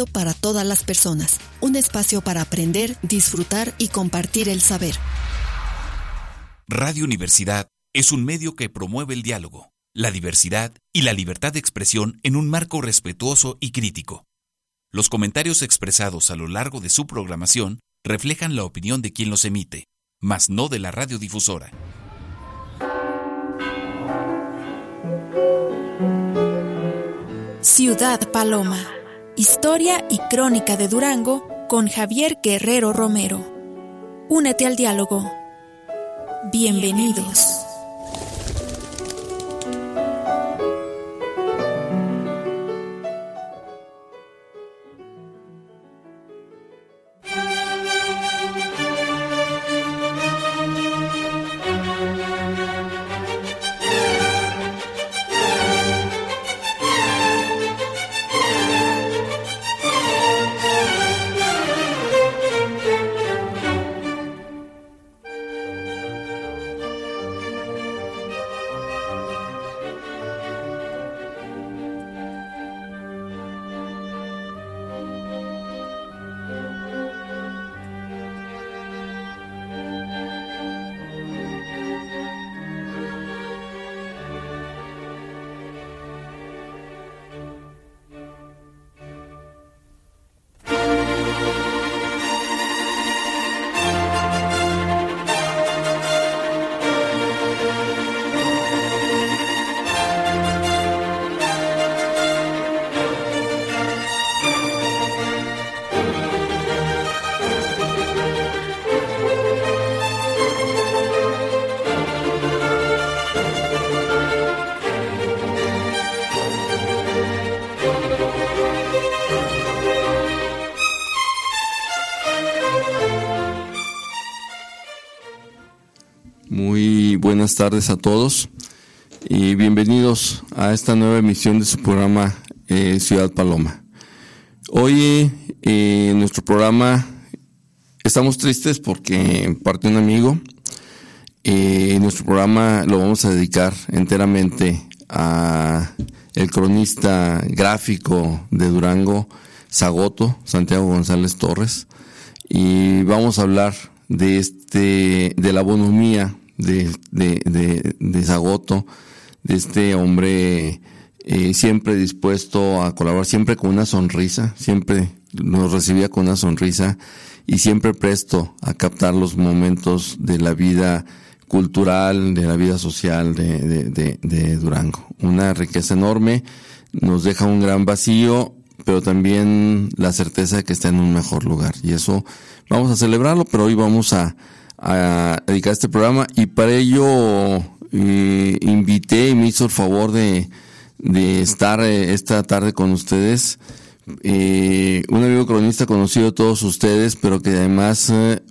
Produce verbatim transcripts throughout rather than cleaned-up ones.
apto para todas las personas. Un espacio para aprender, disfrutar y compartir el saber. Radio Universidad es un medio que promueve el diálogo, la diversidad y la libertad de expresión en un marco respetuoso y crítico. Los comentarios expresados a lo largo de su programación reflejan la opinión de quien los emite, mas no de la radiodifusora. Ciudad Paloma. Historia y crónica de Durango con Javier Guerrero Romero. Únete al diálogo. Bienvenidos. Buenas tardes a todos y bienvenidos a esta nueva emisión de su programa eh, Ciudad Paloma. Hoy eh, en nuestro programa estamos tristes porque parte un amigo. Eh, nuestro programa lo vamos a dedicar enteramente a el cronista gráfico de Durango, Zagoto, Santiago González Torres, y vamos a hablar de este de la bonomía de de de, de Zagoto, de este hombre eh, siempre dispuesto a colaborar, siempre con una sonrisa, siempre nos recibía con una sonrisa y siempre presto a captar los momentos de la vida cultural, de la vida social de, de, de, de Durango. Una riqueza enorme, nos deja un gran vacío, pero también la certeza de que está en un mejor lugar. Y eso vamos a celebrarlo, pero hoy vamos a a dedicar este programa y para ello eh, invité y me hizo el favor de, de estar eh, esta tarde con ustedes eh, un amigo cronista conocido de todos ustedes, pero que además eh,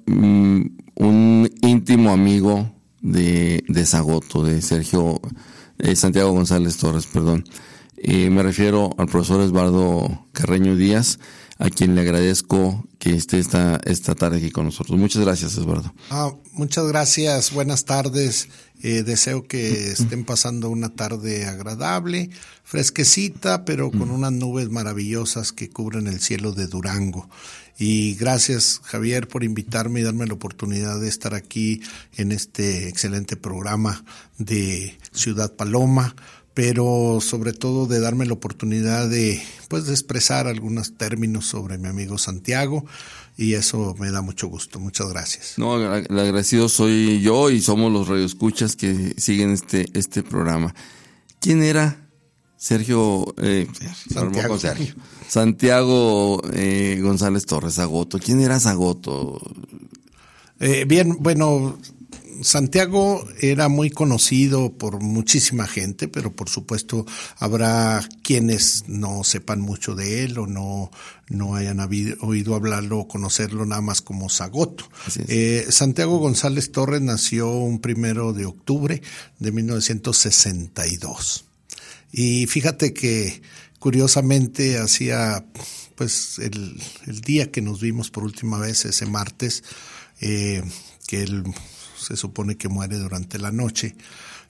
un íntimo amigo de, de Zagoto, de Sergio eh, Santiago González Torres, perdón. Eh, me refiero al profesor Eduardo Carreño Díaz, a quien le agradezco que esté esta, esta tarde aquí con nosotros. Muchas gracias, Eduardo. Ah, muchas gracias, buenas tardes. Eh, deseo que estén pasando una tarde agradable, fresquecita, pero con unas nubes maravillosas que cubren el cielo de Durango. Y gracias, Javier, por invitarme y darme la oportunidad de estar aquí en este excelente programa de Ciudad Paloma, pero sobre todo de darme la oportunidad de, pues, de expresar algunos términos sobre mi amigo Santiago, y eso me da mucho gusto. Muchas gracias. No, el agradecido soy yo y somos los radioescuchas que siguen este este programa. ¿Quién era Sergio? Eh, Santiago. Sergio. Santiago eh, González Torres, Zagoto. ¿Quién era Zagoto? Eh, bien, bueno, Santiago era muy conocido por muchísima gente, pero por supuesto habrá quienes no sepan mucho de él o no, no hayan habido, oído hablarlo o conocerlo nada más como Zagoto. Eh, Santiago González Torres nació un primero de octubre de mil novecientos sesenta y dos. Y fíjate que curiosamente hacía, pues, el, el día que nos vimos por última vez, ese martes, eh, que él se supone que muere durante la noche,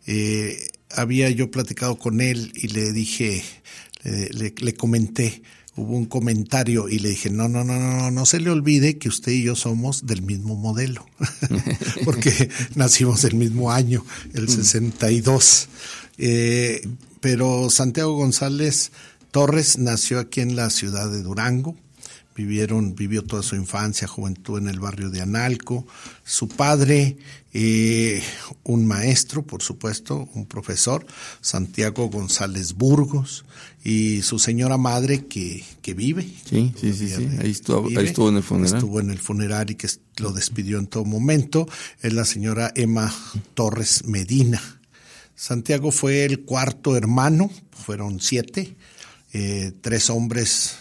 eh, había yo platicado con él y le dije, le, le, le comenté hubo un comentario y le dije, no, no, no, no, no se le olvide que usted y yo somos del mismo modelo, porque nacimos el mismo año, el sesenta y dos. Eh, pero Santiago González Torres nació aquí en la ciudad de Durango. Vivieron, vivió toda su infancia, juventud en el barrio de Analco. Su padre, eh, un maestro, por supuesto, un profesor, Santiago González Burgos, y su señora madre que, que vive. Sí, sí, sí, sí. Ahí estuvo, vive, ahí estuvo en el funeral. Estuvo en el funeral y que lo despidió en todo momento. Es la señora Emma Torres Medina. Santiago fue el cuarto hermano, fueron siete, eh, tres hombres.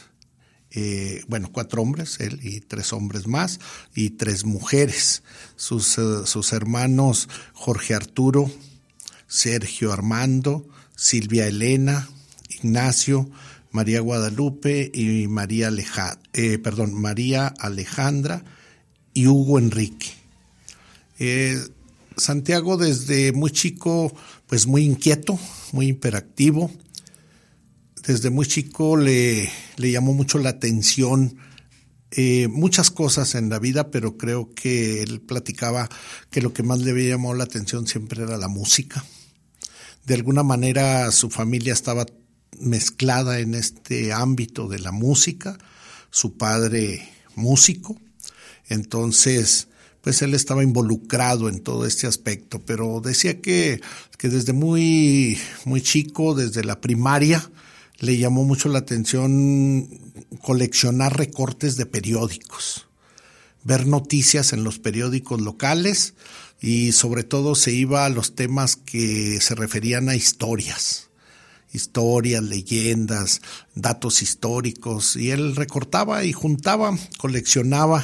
Eh, bueno, cuatro hombres, él y tres hombres más, y tres mujeres. Sus, uh, sus hermanos Jorge Arturo, Sergio Armando, Silvia Elena, Ignacio, María Guadalupe y María Aleja, eh, perdón, María Alejandra y Hugo Enrique. Eh, Santiago desde muy chico, pues muy inquieto, muy hiperactivo. Desde muy chico le, le llamó mucho la atención eh, muchas cosas en la vida, pero creo que él platicaba que lo que más le había llamado la atención siempre era la música. De alguna manera su familia estaba mezclada en este ámbito de la música, su padre músico, entonces pues él estaba involucrado en todo este aspecto, pero decía que, que desde muy, muy chico, desde la primaria, le llamó mucho la atención coleccionar recortes de periódicos, ver noticias en los periódicos locales y sobre todo se iba a los temas que se referían a historias, historias, leyendas, datos históricos, y él recortaba y juntaba, coleccionaba,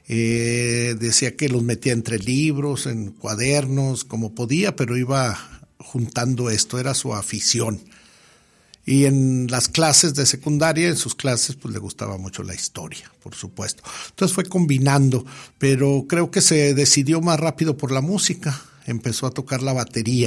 eh, decía que los metía entre libros, en cuadernos, como podía, pero iba juntando esto, era su afición. Y en las clases de secundaria, en sus clases, pues le gustaba mucho la historia, por supuesto. Entonces fue combinando, pero creo que se decidió más rápido por la música. Empezó a tocar la batería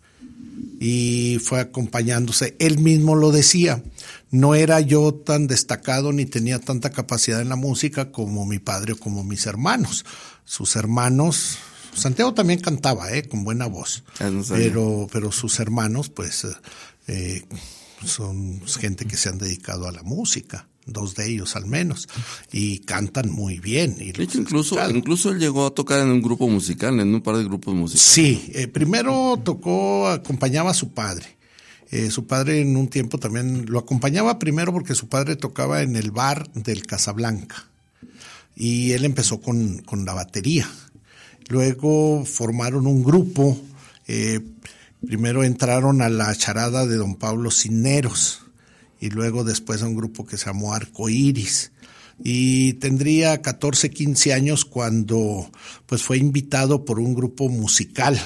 y fue acompañándose. Él mismo lo decía, no era yo tan destacado ni tenía tanta capacidad en la música como mi padre o como mis hermanos. Sus hermanos, Santiago también cantaba, eh, con buena voz, no pero, pero sus hermanos, pues... Eh, son gente que se han dedicado a la música, dos de ellos al menos, y cantan muy bien. Y de hecho, incluso, incluso él llegó a tocar en un grupo musical, en un par de grupos musicales. Sí, eh, primero tocó, acompañaba a su padre. Eh, su padre en un tiempo también lo acompañaba primero porque su padre tocaba en el bar del Casablanca y él empezó con, con la batería. Luego formaron un grupo, eh, primero entraron a la charada de don Pablo Cisneros y luego después a un grupo que se llamó Arco Iris. Y tendría catorce, quince años cuando pues fue invitado por un grupo musical.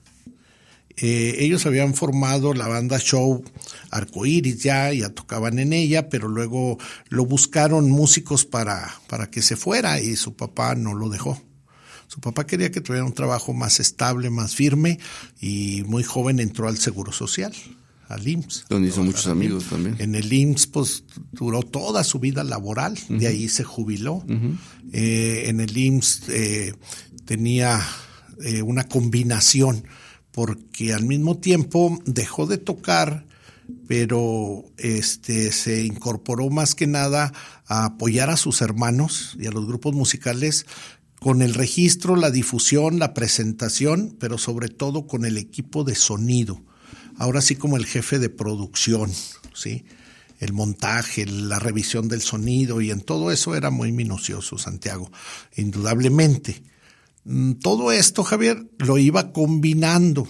Eh, ellos habían formado la banda show Arco Iris ya, ya tocaban en ella, pero luego lo buscaron músicos para, para que se fuera y su papá no lo dejó. Su papá quería que tuviera un trabajo más estable, más firme, y muy joven entró al Seguro Social, al I M S S. Donde hizo muchos amigos también. En el I M S S pues duró toda su vida laboral, uh-huh. De ahí se jubiló. Uh-huh. Eh, en el I M S S eh, tenía eh, una combinación, porque al mismo tiempo dejó de tocar, pero este se incorporó más que nada a apoyar a sus hermanos y a los grupos musicales con el registro, la difusión, la presentación, pero sobre todo con el equipo de sonido. Ahora sí como el jefe de producción, ¿sí? El montaje, la revisión del sonido, y en todo eso era muy minucioso Santiago, indudablemente. Todo esto, Javier, lo iba combinando.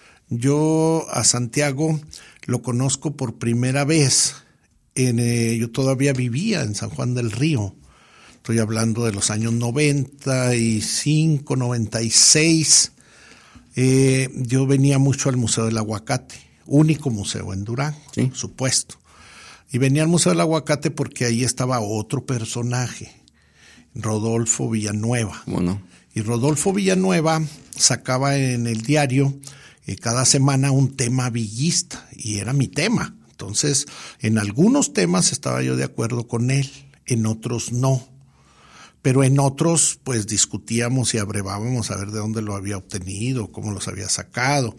Yo a Santiago lo conozco por primera vez. En, eh, yo todavía vivía en San Juan del Río. Estoy hablando de los años noventa y cinco, noventa y seis. Eh, yo venía mucho al Museo del Aguacate, único museo en Durango, sí. Por supuesto. Y venía al Museo del Aguacate porque ahí estaba otro personaje, Rodolfo Villanueva. Bueno. Y Rodolfo Villanueva sacaba en el diario eh, cada semana un tema villista, y era mi tema. Entonces, en algunos temas estaba yo de acuerdo con él, en otros no. Pero en otros, pues discutíamos y abrevábamos a ver de dónde lo había obtenido, cómo los había sacado.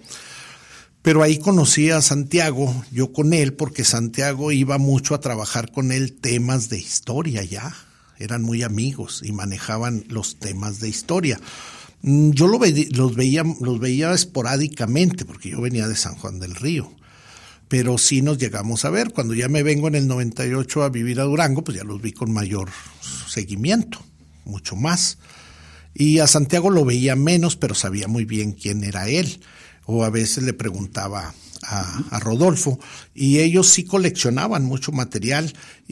Pero ahí conocí a Santiago, yo con él, porque Santiago iba mucho a trabajar con él temas de historia ya. Eran muy amigos y manejaban los temas de historia. Yo lo ve, los, veía, los veía esporádicamente, porque yo venía de San Juan del Río. Pero sí nos llegamos a ver. Cuando ya me vengo en el noventa y ocho a vivir a Durango, pues ya los vi con mayor seguimiento, mucho más. Y a Santiago lo veía menos, pero sabía muy bien quién era él. O a veces le preguntaba a, a Rodolfo, y ellos sí coleccionaban mucho material,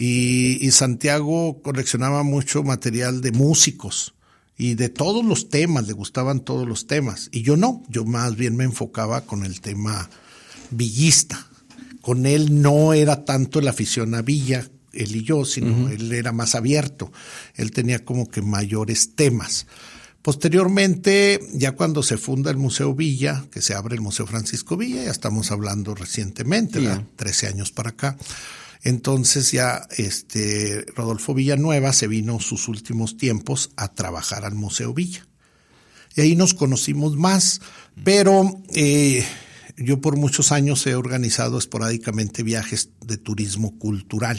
y, y Santiago coleccionaba mucho material de músicos, y de todos los temas, le gustaban todos los temas, y yo no, yo más bien me enfocaba con el tema villista. Con él no era tanto la afición a Villa, él y yo, sino uh-huh. él era más abierto, él tenía como que mayores temas. Posteriormente, ya cuando se funda el Museo Villa, que se abre el Museo Francisco Villa, ya estamos hablando recientemente, yeah. ¿verdad? trece años para acá. Entonces ya este Rodolfo Villanueva se vino sus últimos tiempos a trabajar al Museo Villa. Y ahí nos conocimos más, pero eh, yo por muchos años he organizado esporádicamente viajes de turismo cultural.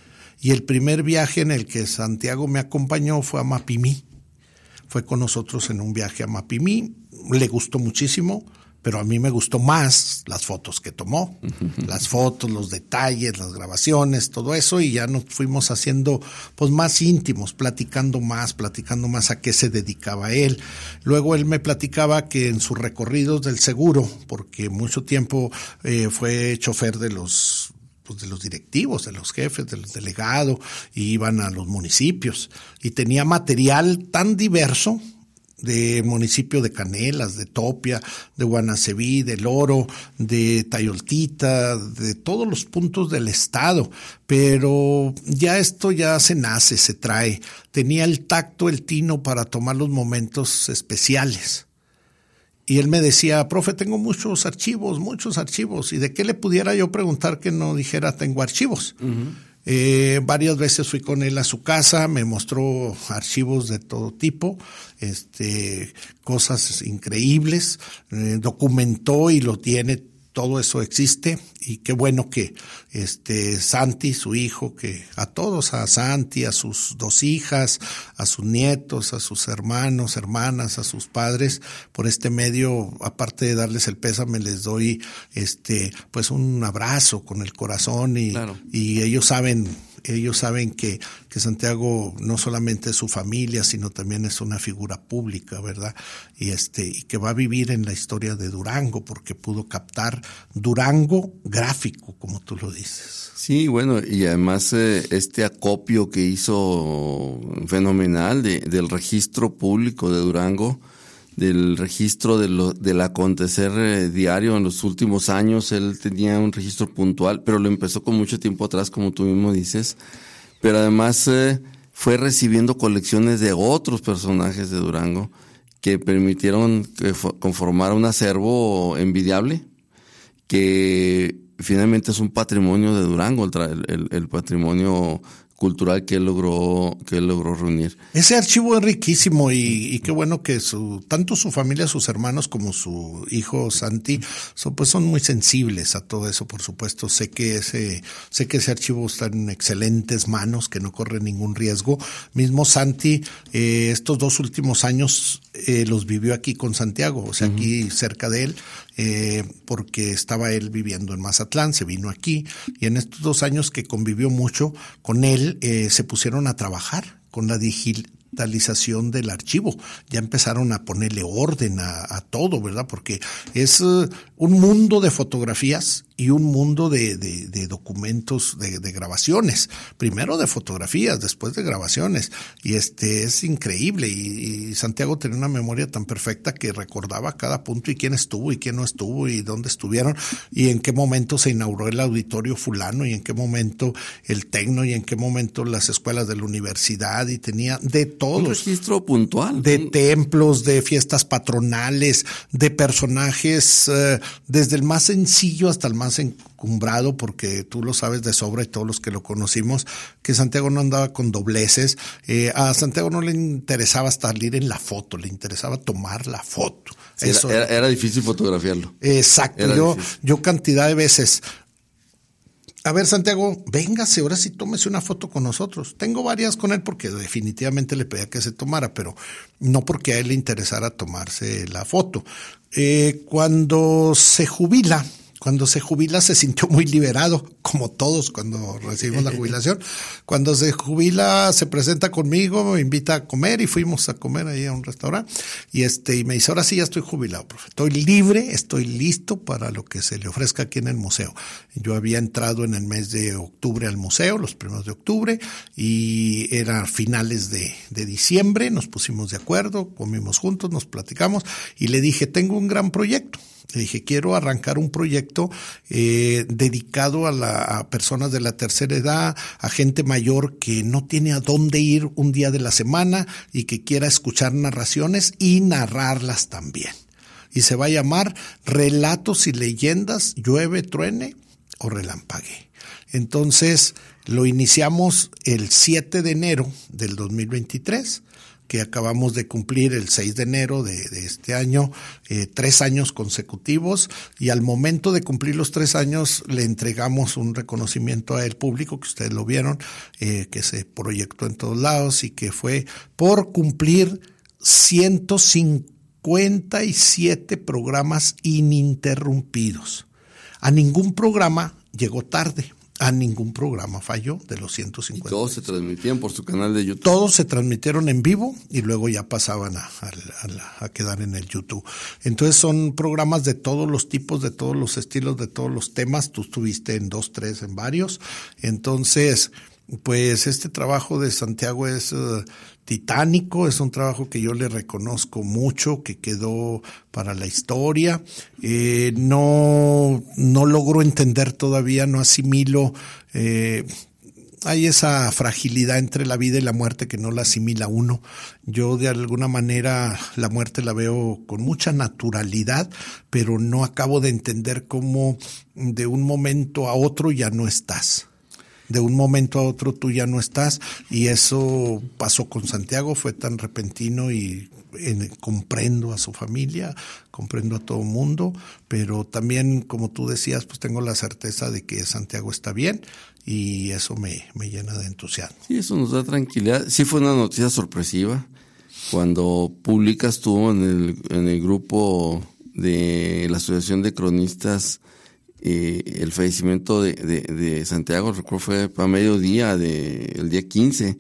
Y el primer viaje en el que Santiago me acompañó fue a Mapimí. Fue con nosotros en un viaje a Mapimí, le gustó muchísimo, pero a mí me gustó más las fotos que tomó, uh-huh. las fotos, los detalles, las grabaciones, todo eso, y ya nos fuimos haciendo pues más íntimos, platicando más, platicando más a qué se dedicaba él. Luego él me platicaba que en sus recorridos del seguro, porque mucho tiempo eh, fue chofer de los de los directivos, de los jefes, de los delegados, y iban a los municipios, y tenía material tan diverso de municipio de Canelas, de Topia, de Guanaceví, de Loro, de Tayoltita, de todos los puntos del estado, pero ya esto ya se nace, se trae. Tenía el tacto, el tino para tomar los momentos especiales. Y él me decía, profe, tengo muchos archivos, muchos archivos. ¿Y de qué le pudiera yo preguntar que no dijera tengo archivos? Uh-huh. Eh, varias veces fui con él a su casa, me mostró archivos de todo tipo, este, cosas increíbles, eh, documentó y lo tiene. Todo eso existe, y qué bueno que este Santi, su hijo, que a todos, a Santi, a sus dos hijas, a sus nietos, a sus hermanos, hermanas, a sus padres, por este medio, aparte de darles el pésame, les doy este pues un abrazo con el corazón, y, claro. y ellos saben Ellos saben que, que Santiago no solamente es su familia, sino también es una figura pública, ¿verdad? Y este, y que va a vivir en la historia de Durango, porque pudo captar Durango gráfico, como tú lo dices. Sí, bueno, y además eh, este acopio que hizo fenomenal de, del registro público de Durango, del registro de lo, del acontecer eh, diario en los últimos años. Él tenía un registro puntual, pero lo empezó con mucho tiempo atrás, como tú mismo dices, pero además eh, fue recibiendo colecciones de otros personajes de Durango que permitieron que conformar un acervo envidiable, que finalmente es un patrimonio de Durango, el, el, el patrimonio cultural que él logró que él logró reunir. Ese archivo es riquísimo, y, y qué bueno que su tanto su familia, sus hermanos, como su hijo Santi son, pues son muy sensibles a todo eso. Por supuesto, sé que ese sé que ese archivo está en excelentes manos, que no corre ningún riesgo. Mismo Santi, eh, estos dos últimos años eh, los vivió aquí con Santiago, o sea, uh-huh. aquí cerca de él. Eh, porque estaba él viviendo en Mazatlán, se vino aquí, y en estos dos años que convivió mucho con él, eh, se pusieron a trabajar con la digitalización del archivo. Ya empezaron a ponerle orden a, a todo, ¿verdad? Porque es uh, un mundo de fotografías y un mundo de, de, de documentos, de, de grabaciones. Primero de fotografías, después de grabaciones. Y este es increíble. Y, y Santiago tenía una memoria tan perfecta que recordaba cada punto, y quién estuvo y quién no estuvo, y dónde estuvieron, y en qué momento se inauguró el auditorio fulano, y en qué momento el Tecno, y en qué momento las escuelas de la universidad, y tenía de todos. Un registro puntual. De templos, de fiestas patronales, de personajes, eh, desde el más sencillo hasta el más más encumbrado, porque tú lo sabes de sobra y todos los que lo conocimos, que Santiago no andaba con dobleces. Eh, a Santiago no le interesaba salir en la foto, le interesaba tomar la foto. Sí, Eso era, era, era difícil fotografiarlo. Exacto. Era yo, difícil. yo cantidad de veces... A ver, Santiago, véngase, ahora sí tómese una foto con nosotros. Tengo varias con él porque definitivamente le pedía que se tomara, pero no porque a él le interesara tomarse la foto. Eh, cuando se jubila, cuando se jubila se sintió muy liberado, como todos cuando recibimos la jubilación. Cuando se jubila se presenta conmigo, me invita a comer y fuimos a comer ahí a un restaurante. Y este y me dice, ahora sí ya estoy jubilado, profe. Estoy libre, estoy listo para lo que se le ofrezca aquí en el museo. Yo había entrado en el mes de octubre al museo, los primeros de octubre, y era finales de, de diciembre. Nos pusimos de acuerdo, comimos juntos, nos platicamos y le dije, tengo un gran proyecto. Le dije, quiero arrancar un proyecto eh, dedicado a, la, a personas de la tercera edad, a gente mayor que no tiene a dónde ir un día de la semana y que quiera escuchar narraciones y narrarlas también. Y se va a llamar Relatos y Leyendas, Llueve, Truene o Relampague. Entonces lo iniciamos el siete de enero del dos mil veintitrés. Que acabamos de cumplir el seis de enero de, de este año, eh, tres años consecutivos, y al momento de cumplir los tres años le entregamos un reconocimiento al público, que ustedes lo vieron, eh, que se proyectó en todos lados y que fue por cumplir ciento cincuenta y siete programas ininterrumpidos. A ningún programa llegó tarde. A ningún programa falló de los ciento cincuenta. Y todos se transmitían por su canal de YouTube. Todos se transmitieron en vivo y luego ya pasaban a, a, a quedar en el YouTube. Entonces son programas de todos los tipos, de todos los estilos, de todos los temas. Tú estuviste en dos, tres, en varios. Entonces, pues este trabajo de Santiago es uh, titánico, es un trabajo que yo le reconozco mucho, que quedó para la historia. Eh, no, no logro entender todavía, no asimilo. Eh, hay esa fragilidad entre la vida y la muerte que no la asimila uno. Yo de alguna manera la muerte la veo con mucha naturalidad, pero no acabo de entender cómo de un momento a otro ya no estás. De un momento a otro tú ya no estás, y eso pasó con Santiago, fue tan repentino y en, comprendo a su familia, comprendo a todo el mundo, pero también, como tú decías, pues tengo la certeza de que Santiago está bien y eso me, me llena de entusiasmo. Sí, eso nos da tranquilidad. Sí fue una noticia sorpresiva cuando publicas tú en el, en el grupo de la Asociación de Cronistas Eh, el fallecimiento de, de, de Santiago, recuerdo fue a mediodía de, el día quince,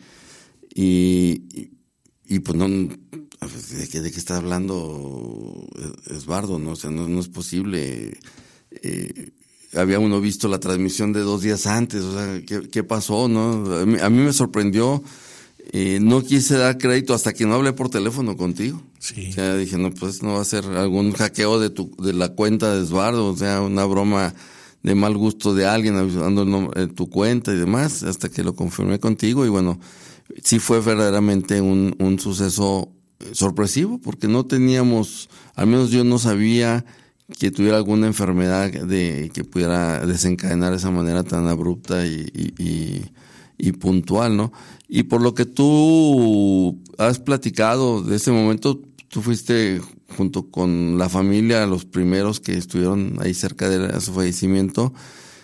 y, y, y pues no, ¿de qué, de qué está hablando Esbardo? No, o sea, no, no es posible. Eh, había uno visto la transmisión de dos días antes, o sea, ¿qué, qué pasó? ¿No? A mí, a mí me sorprendió. Eh, no quise dar crédito hasta que no hablé por teléfono contigo. Sí. O sea, dije, no, pues no va a ser algún hackeo de tu de la cuenta de Esbardo, o sea, una broma de mal gusto de alguien avisando el nombre, tu cuenta y demás, hasta que lo confirmé contigo. Y bueno, sí fue verdaderamente un, un suceso sorpresivo, porque no teníamos, al menos yo no sabía que tuviera alguna enfermedad de que pudiera desencadenar de esa manera tan abrupta y, y, y, y puntual, ¿no? Y por lo que tú has platicado de ese momento, tú fuiste junto con la familia los primeros que estuvieron ahí cerca de su fallecimiento.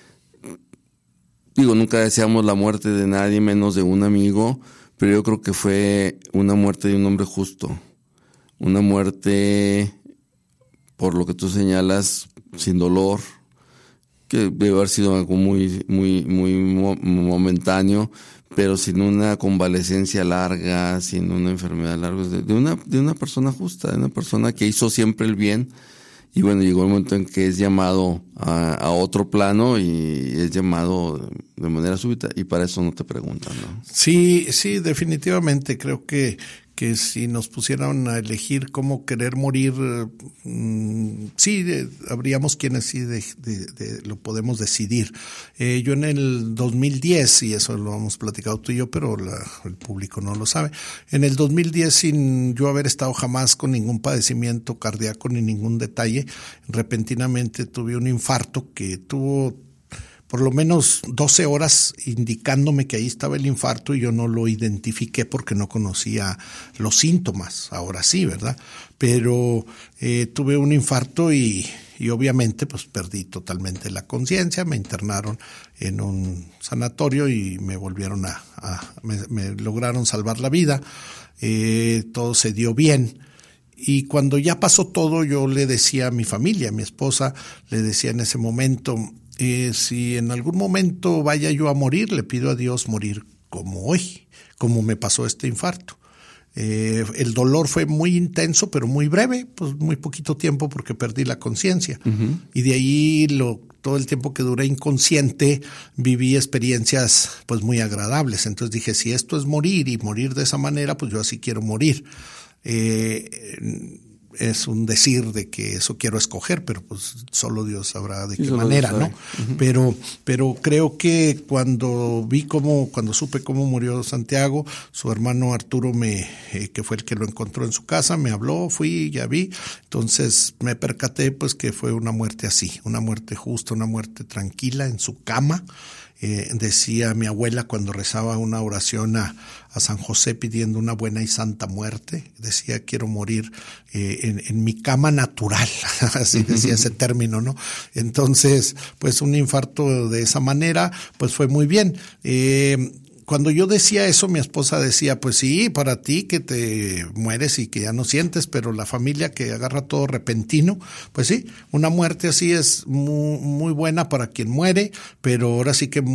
Digo, nunca deseamos la muerte de nadie, menos de un amigo, pero yo creo que fue una muerte de un hombre justo. Una muerte, por lo que tú señalas, sin dolor, que debe haber sido algo muy, muy, muy momentáneo, pero sin una convalecencia larga, sin una enfermedad larga, de, de una de una persona justa, de una persona que hizo siempre el bien. Y bueno, llegó el momento en que es llamado a, a otro plano y es llamado de manera súbita, y para eso no te preguntan, ¿no? Sí, sí, definitivamente creo que que si nos pusieran a elegir cómo querer morir, mmm, sí, de, habríamos quienes sí de, de, de, lo podemos decidir. Eh, yo en el dos mil diez, y eso lo hemos platicado tú y yo, pero la, el público no lo sabe, en el dos mil diez, sin yo haber estado jamás con ningún padecimiento cardíaco ni ningún detalle, repentinamente tuve un infarto que tuvo por lo menos doce horas indicándome que ahí estaba el infarto, y yo no lo identifiqué porque no conocía los síntomas. Ahora sí, ¿verdad? Pero eh, tuve un infarto y, y obviamente pues perdí totalmente la conciencia. Me internaron en un sanatorio y me volvieron a, a me, me lograron salvar la vida. Eh, todo se dio bien. Y cuando ya pasó todo, yo le decía a mi familia, a mi esposa, le decía en ese momento, Eh, si en algún momento vaya yo a morir, le pido a Dios morir como hoy, como me pasó este infarto. Eh, el dolor fue muy intenso, pero muy breve, pues muy poquito tiempo porque perdí la conciencia. Uh-huh. Y de ahí lo, todo el tiempo que duré inconsciente viví experiencias pues muy agradables. Entonces dije, si esto es morir y morir de esa manera, pues yo así quiero morir. Eh, Es un decir de que eso quiero escoger, pero pues solo Dios sabrá de sí, qué manera, ¿no? Uh-huh. Pero, pero creo que cuando vi cómo, cuando supe cómo murió Santiago, su hermano Arturo me, eh, que fue el que lo encontró en su casa, me habló, fui, ya vi. Entonces me percaté pues que fue una muerte así, una muerte justa, una muerte tranquila en su cama. Eh, decía mi abuela cuando rezaba una oración a, a San José pidiendo una buena y santa muerte, decía quiero morir eh, en, en mi cama natural, así decía ese término, ¿no? Entonces, pues un infarto de esa manera, pues fue muy bien. Eh, Cuando yo decía eso, mi esposa decía, pues sí, para ti que te mueres y que ya no sientes, pero la familia que agarra todo repentino, pues sí, una muerte así es muy, muy buena para quien muere, pero ahora sí que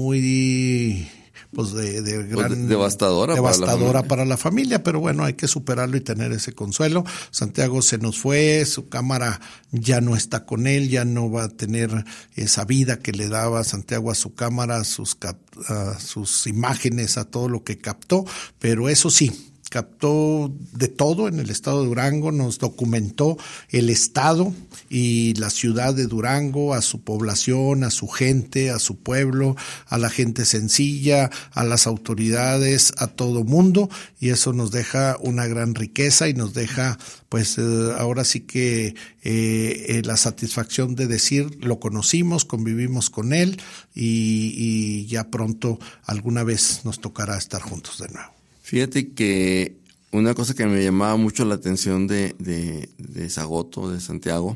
muy pues de, de gran pues devastadora, devastadora para la, para la familia, pero bueno, hay que superarlo y tener ese consuelo. Santiago se nos fue, su cámara ya no está con él, ya no va a tener esa vida que le daba Santiago a su cámara, a sus, cap, a sus imágenes, a todo lo que captó, pero eso sí, captó de todo en el estado de Durango, nos documentó el estado y la ciudad de Durango, a su población, a su gente, a su pueblo, a la gente sencilla, a las autoridades, a todo mundo, y eso nos deja una gran riqueza y nos deja pues eh, ahora sí que eh, eh, la satisfacción de decir lo conocimos, convivimos con él y, y ya pronto alguna vez nos tocará estar juntos de nuevo. Fíjate que una cosa que me llamaba mucho la atención de, de, de Zagoto, de Santiago,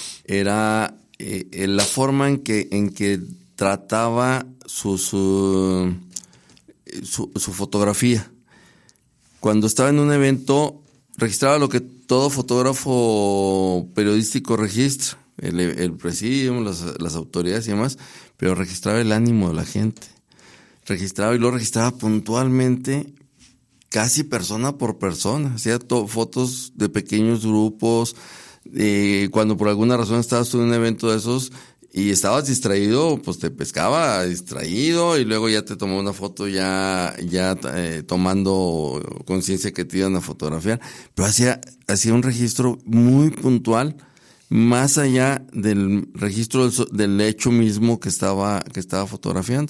era eh, la forma en que, en que trataba su, su, su, su fotografía. Cuando estaba en un evento, registraba lo que todo fotógrafo periodístico registra, el, el presidium, las, las autoridades y demás, pero registraba el ánimo de la gente. Registraba y lo registraba puntualmente, casi persona por persona, hacía to- fotos de pequeños grupos, eh, cuando por alguna razón estabas tú en un evento de esos y estabas distraído, pues te pescaba distraído y luego ya te tomó una foto ya ya eh, tomando conciencia que te iban a fotografiar, pero hacía hacía un registro muy puntual, más allá del registro del, del hecho mismo que estaba que estaba fotografiando.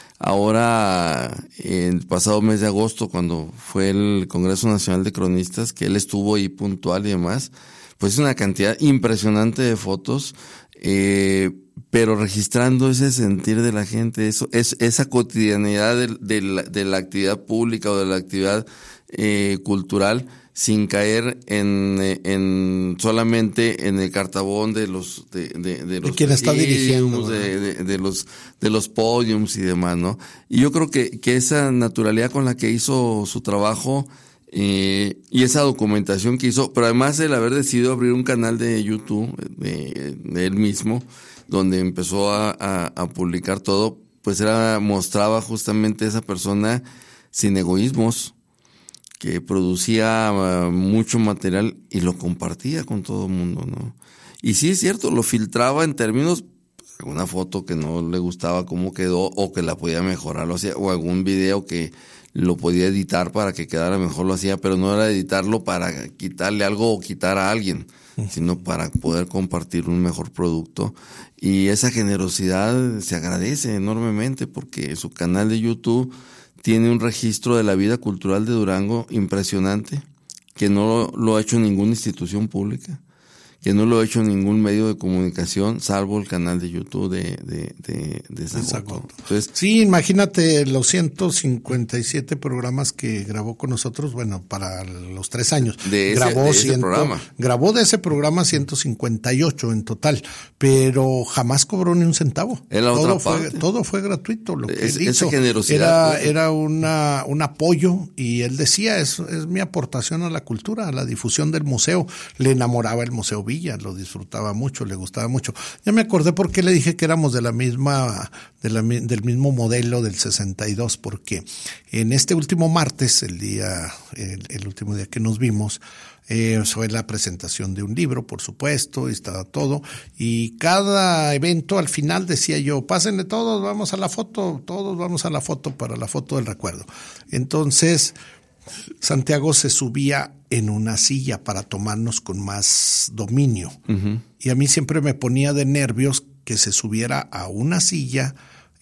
Ahora, el pasado mes de agosto, cuando fue el Congreso Nacional de Cronistas, que él estuvo ahí puntual y demás, pues es una cantidad impresionante de fotos, eh, pero registrando ese sentir de la gente, eso, es, esa cotidianidad de, de, la, de la actividad pública o de la actividad eh, cultural, sin caer en, en solamente en el cartabón de los de, de, de los de quien está dirigiendo, de, de, de los de los podiums y demás, ¿no? Y yo creo que que esa naturalidad con la que hizo su trabajo eh, y esa documentación que hizo, pero además el haber decidido abrir un canal de YouTube de, de él mismo, donde empezó a, a, a publicar todo, pues era mostraba justamente esa persona sin egoísmos, que producía uh, mucho material y lo compartía con todo el mundo, ¿no? Y sí es cierto, lo filtraba en términos, alguna foto que no le gustaba cómo quedó o que la podía mejorar, o sea, o algún video que lo podía editar para que quedara mejor, lo hacía, pero no era editarlo para quitarle algo o quitar a alguien, sino para poder compartir un mejor producto. Y esa generosidad se agradece enormemente porque su canal de YouTube tiene un registro de la vida cultural de Durango impresionante, que no lo ha hecho ninguna institución pública, que no lo ha hecho ningún medio de comunicación, salvo el canal de YouTube de, de, de, de Zagoto. Entonces, sí, imagínate los ciento cincuenta y siete programas que grabó con nosotros, bueno, para los tres años. De ese, grabó de ese ciento, programa. Grabó de ese programa ciento cincuenta y ocho en total, pero jamás cobró ni un centavo. En la todo otra fue, parte. todo fue gratuito. Lo que es, él hizo esa generosidad, era, pues, era una, un apoyo, y él decía, es, es mi aportación a la cultura, a la difusión del museo. Le enamoraba el Museo Villa, lo disfrutaba mucho, le gustaba mucho. Ya me acordé por qué le dije que éramos de la misma, de la, del mismo modelo del sesenta y dos, porque en este último martes, el día, el, el último día que nos vimos, eh, fue la presentación de un libro, por supuesto, y estaba todo, y cada evento al final decía yo, pásenle todos, vamos a la foto, todos vamos a la foto para la foto del recuerdo. Entonces, Santiago se subía en una silla para tomarnos con más dominio. Uh-huh. Y a mí siempre me ponía de nervios que se subiera a una silla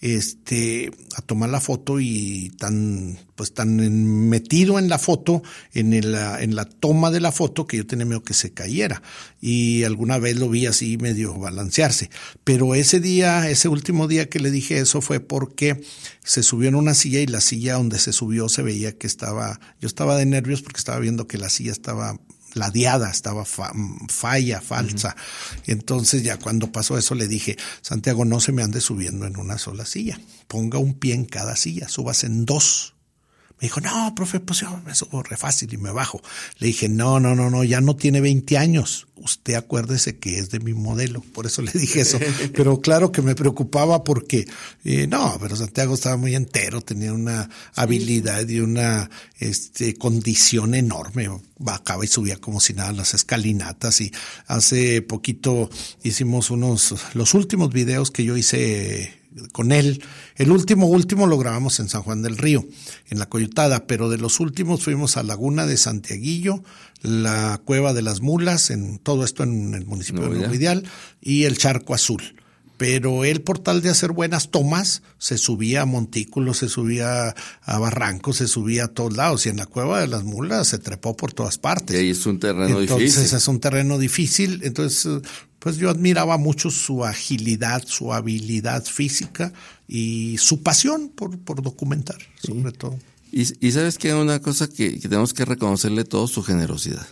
este a tomar la foto y tan pues tan metido en la foto, en el, en la toma de la foto, que yo tenía miedo que se cayera. Y alguna vez lo vi así medio balancearse. Pero ese día, ese último día que le dije eso fue porque se subió en una silla y la silla donde se subió se veía que estaba, yo estaba de nervios porque estaba viendo que la silla estaba ladeada, estaba fa, falla, falsa. Uh-huh. Entonces ya cuando pasó eso le dije, Santiago, no se me ande subiendo en una sola silla, ponga un pie en cada silla, subas en dos. Me dijo, no, profe, pues yo me subo re fácil y me bajo. Le dije, no, no, no, no, ya no tiene veinte años. Usted acuérdese que es de mi modelo. Por eso le dije eso. Pero claro que me preocupaba porque, eh, no, pero Santiago estaba muy entero, tenía una habilidad y una este, condición enorme. Bajaba y subía como si nada las escalinatas. Y hace poquito hicimos unos, los últimos videos que yo hice con él. El último, último lo grabamos en San Juan del Río, en la Coyotada, pero de los últimos fuimos a Laguna de Santiaguillo, la Cueva de las Mulas, en todo esto en el municipio no, de Nuevo Ideal, y el Charco Azul. Pero él, por tal de hacer buenas tomas, se subía a montículos, se subía a barrancos, se subía a todos lados. Y en la Cueva de las Mulas se trepó por todas partes. Y ahí es un terreno entonces, difícil. Entonces es un terreno difícil. Entonces, pues yo admiraba mucho su agilidad, su habilidad física y su pasión por, por documentar, sí. sobre todo. Y, y sabes que una cosa que, que tenemos que reconocerle todo, su generosidad.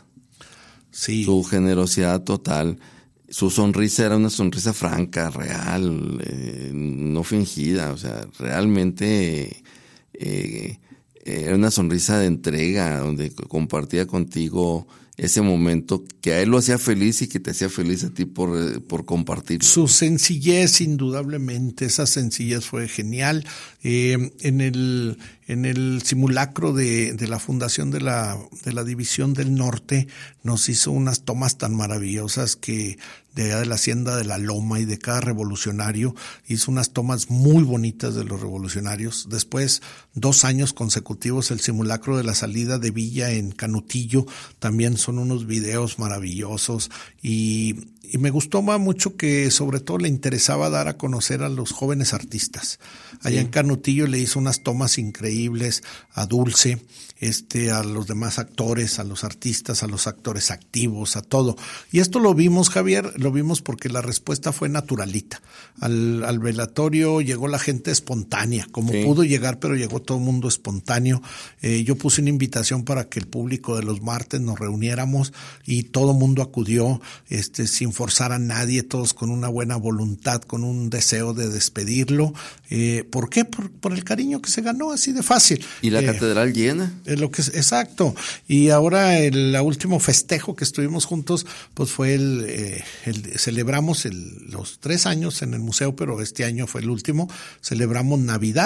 Sí. Su generosidad total. Su sonrisa era una sonrisa franca, real, eh, no fingida, o sea, realmente eh, era una sonrisa de entrega, donde compartía contigo ese momento que a él lo hacía feliz y que te hacía feliz a ti por, por compartirlo. Su sencillez, indudablemente, esa sencillez fue genial. Eh, en el en el simulacro de, de la fundación de la de la División del Norte nos hizo unas tomas tan maravillosas que de allá de la hacienda de la Loma y de cada revolucionario hizo unas tomas muy bonitas de los revolucionarios. Después, dos años consecutivos, el simulacro de la salida de Villa en Canutillo, también son unos videos maravillosos y Y me gustó mucho que sobre todo le interesaba dar a conocer a los jóvenes artistas. Allá sí. en Canutillo le hizo unas tomas increíbles a Dulce, este, a los demás actores, a los artistas, a los actores activos, a todo. Y esto lo vimos, Javier, lo vimos porque la respuesta fue naturalita. Al, al velatorio llegó la gente espontánea, como sí. pudo llegar, pero llegó todo el mundo espontáneo. Eh, yo puse una invitación para que el público de los martes nos reuniéramos y todo el mundo acudió, este, sin forzar a nadie, todos con una buena voluntad, con un deseo de despedirlo. Eh, ¿Por qué? Por, por el cariño que se ganó, así de fácil. Y la eh, catedral llena. Es lo que es, exacto. Y ahora el, el último festejo que estuvimos juntos, pues fue el, eh, el celebramos el, los tres años en el museo, pero este año fue el último. Celebramos Navidad